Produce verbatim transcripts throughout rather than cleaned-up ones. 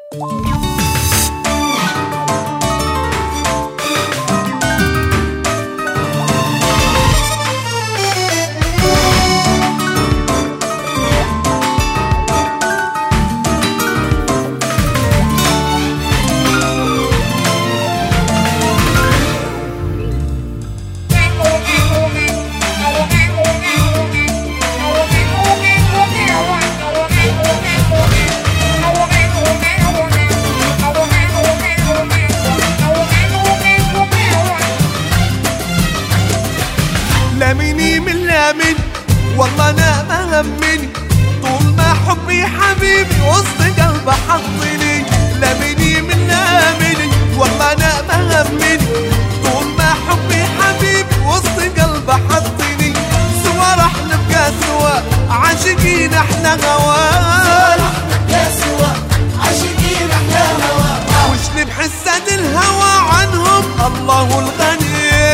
لامني من لامن والله انا ما همني، طول ما حبي حبيبي وسط قلبه حطني. لامني من لامني والله انا ما همني، طول ما حبي حبيبي وسط قلبه حطني. سوا رح نبقى سوا عاشقين احنا هوا، سوا عاشقين احنا هوا. وش بحسن الهوى عنهم الله الغني.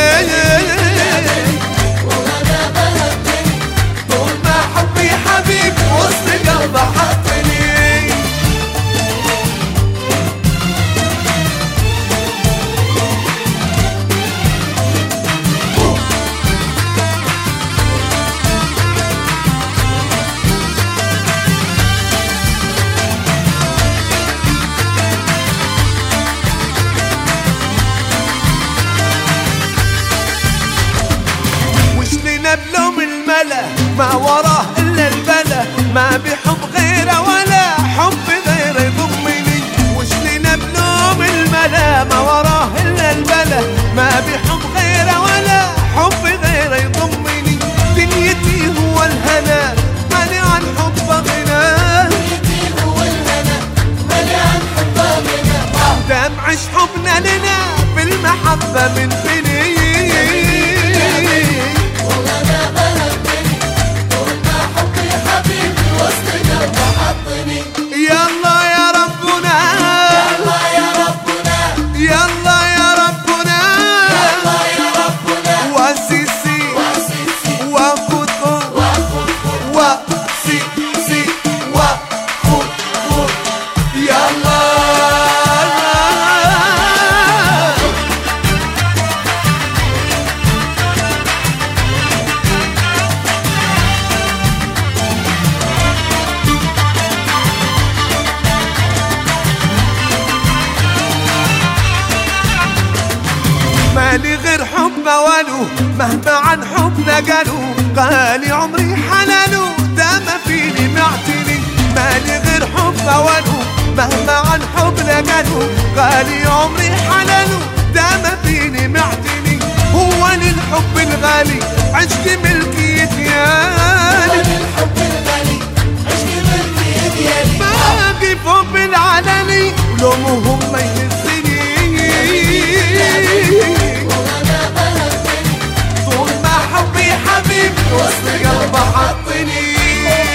وسط قلبه حطني. وش لنا بلوم الملا ما وراه الا البلا، ما بحب غيره ولا حب غيره يضمني. وش لنا بلوم الملا ما وراه الا البلا، ما بحب غيره ولا حب غيره يضمني. دنيتي هو الهنا مالي عن حبه غنى، دنيتي هو الهنا مالي عن حبه غنى. دام عش حبنا لنا بالمحبه من بني. يلا يا ربنا يلا يا ربنا يلا يا ربنا يلا يا ربنا. واسيسي واسيسي وخطو وخطو وسيسي وخطو يلا. مالي غير حب ولو مهما عن حبنا قالوا، قالي عمري حلالو ده ما فيني معتني. مالي غير حب ولو مهما عن حبنا قالوا، قالي عمري حلالو ده ما فيني معتني. هو للحب الغالي عشق ملكيتي يالي، الحب الغالي عشق ملكيتي يالي. باقي فوق بالعلني ولومهم ما يهزني. طول ما حبي حبيبي وسط قلبه حطني.